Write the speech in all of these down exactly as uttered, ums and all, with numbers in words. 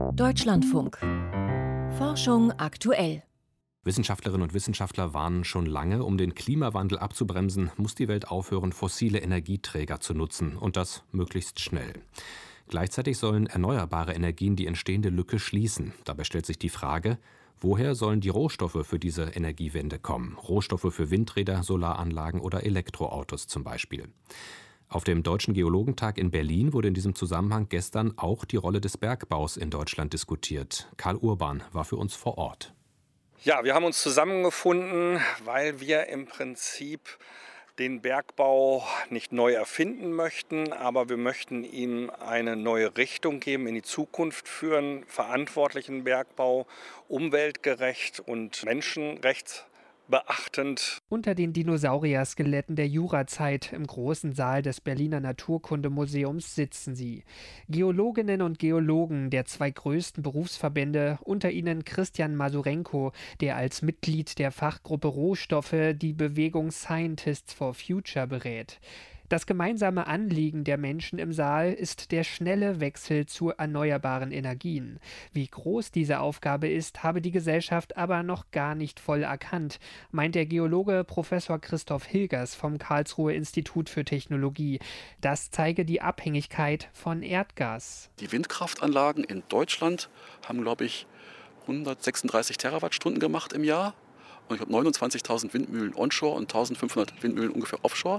Deutschlandfunk. Forschung aktuell. Wissenschaftlerinnen und Wissenschaftler warnen schon lange, um den Klimawandel abzubremsen, muss die Welt aufhören, fossile Energieträger zu nutzen, und das möglichst schnell. Gleichzeitig sollen erneuerbare Energien die entstehende Lücke schließen. Dabei stellt sich die Frage, woher sollen die Rohstoffe für diese Energiewende kommen? Rohstoffe für Windräder, Solaranlagen oder Elektroautos zum Beispiel. Auf dem Deutschen Geologentag in Berlin wurde in diesem Zusammenhang gestern auch die Rolle des Bergbaus in Deutschland diskutiert. Karl Urban war für uns vor Ort. Ja, wir haben uns zusammengefunden, weil wir im Prinzip den Bergbau nicht neu erfinden möchten, aber wir möchten ihm eine neue Richtung geben, in die Zukunft führen, verantwortlichen Bergbau, umweltgerecht und menschenrechtsbeachtend. Unter den Dinosaurier-Skeletten der Jurazeit im großen Saal des Berliner Naturkundemuseums sitzen sie. Geologinnen und Geologen der zwei größten Berufsverbände, unter ihnen Christian Masurenko, der als Mitglied der Fachgruppe Rohstoffe die Bewegung Scientists for Future berät. Das gemeinsame Anliegen der Menschen im Saal ist der schnelle Wechsel zu erneuerbaren Energien. Wie groß diese Aufgabe ist, habe die Gesellschaft aber noch gar nicht voll erkannt, meint der Geologe Professor Christoph Hilgers vom Karlsruher Institut für Technologie. Das zeige die Abhängigkeit von Erdgas. Die Windkraftanlagen in Deutschland haben, glaube ich, hundertsechsunddreißig Terawattstunden gemacht im Jahr. Und ich habe neunundzwanzigtausend Windmühlen onshore und eintausendfünfhundert Windmühlen ungefähr offshore.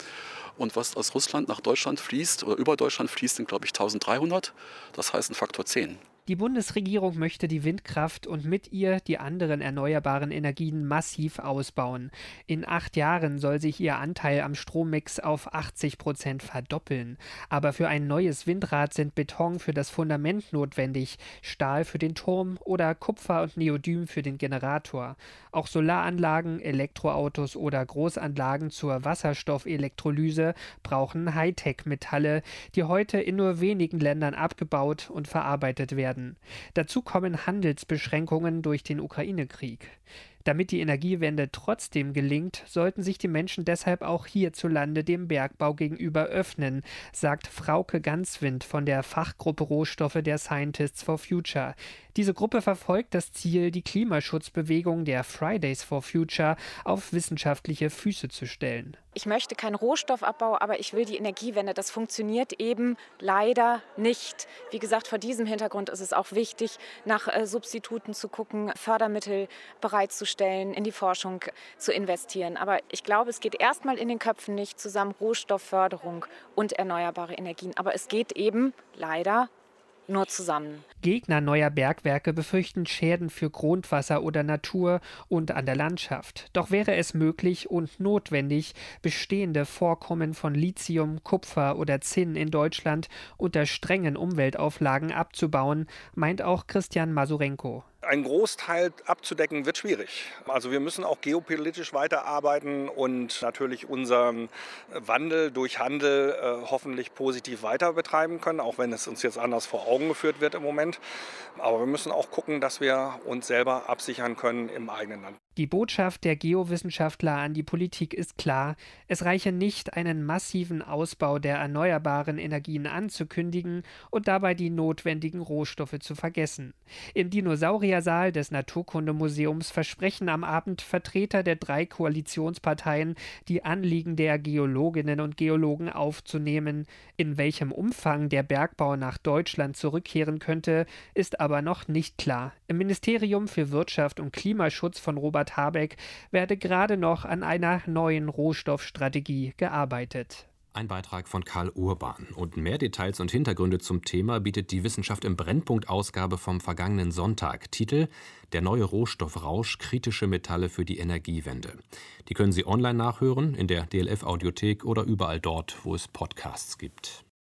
Und was aus Russland nach Deutschland fließt oder über Deutschland fließt, sind, glaube ich, eintausenddreihundert. Das heißt ein Faktor zehn. Die Bundesregierung möchte die Windkraft und mit ihr die anderen erneuerbaren Energien massiv ausbauen. In acht Jahren soll sich ihr Anteil am Strommix auf achtzig Prozent verdoppeln. Aber für ein neues Windrad sind Beton für das Fundament notwendig, Stahl für den Turm oder Kupfer und Neodym für den Generator. Auch Solaranlagen, Elektroautos oder Großanlagen zur Wasserstoffelektrolyse brauchen Hightech-Metalle, die heute in nur wenigen Ländern abgebaut und verarbeitet werden. Dazu kommen Handelsbeschränkungen durch den Ukraine-Krieg. Damit die Energiewende trotzdem gelingt, sollten sich die Menschen deshalb auch hierzulande dem Bergbau gegenüber öffnen, sagt Frauke Ganswind von der Fachgruppe Rohstoffe der Scientists for Future. Diese Gruppe verfolgt das Ziel, die Klimaschutzbewegung der Fridays for Future auf wissenschaftliche Füße zu stellen. Ich möchte keinen Rohstoffabbau, aber ich will die Energiewende. Das funktioniert eben leider nicht. Wie gesagt, vor diesem Hintergrund ist es auch wichtig, nach äh, Substituten zu gucken, Fördermittel bereitzustellen, in die Forschung zu investieren. Aber ich glaube, es geht erstmal in den Köpfen nicht zusammen Rohstoffförderung und erneuerbare Energien. Aber es geht eben leider nur zusammen. Gegner neuer Bergwerke befürchten Schäden für Grundwasser oder Natur und an der Landschaft. Doch wäre es möglich und notwendig, bestehende Vorkommen von Lithium, Kupfer oder Zinn in Deutschland unter strengen Umweltauflagen abzubauen, meint auch Christian Masurenko. Ein Großteil abzudecken wird schwierig. Also wir müssen auch geopolitisch weiterarbeiten und natürlich unseren Wandel durch Handel äh, hoffentlich positiv weiter betreiben können, auch wenn es uns jetzt anders vor Augen geführt wird im Moment. Aber wir müssen auch gucken, dass wir uns selber absichern können im eigenen Land. Die Botschaft der Geowissenschaftler an die Politik ist klar: Es reiche nicht, einen massiven Ausbau der erneuerbaren Energien anzukündigen und dabei die notwendigen Rohstoffe zu vergessen. Im Dinosauriersaal des Naturkundemuseums versprechen am Abend Vertreter der drei Koalitionsparteien, die Anliegen der Geologinnen und Geologen aufzunehmen. In welchem Umfang der Bergbau nach Deutschland zurückkehren könnte, ist aber noch nicht klar. Im Ministerium für Wirtschaft und Klimaschutz von Robert Habeck werde gerade noch an einer neuen Rohstoffstrategie gearbeitet. Ein Beitrag von Karl Urban. Und mehr Details und Hintergründe zum Thema bietet die Wissenschaft im Brennpunkt-Ausgabe vom vergangenen Sonntag. Titel: Der neue Rohstoffrausch, kritische Metalle für die Energiewende. Die können Sie online nachhören, in der D L F-Audiothek oder überall dort, wo es Podcasts gibt.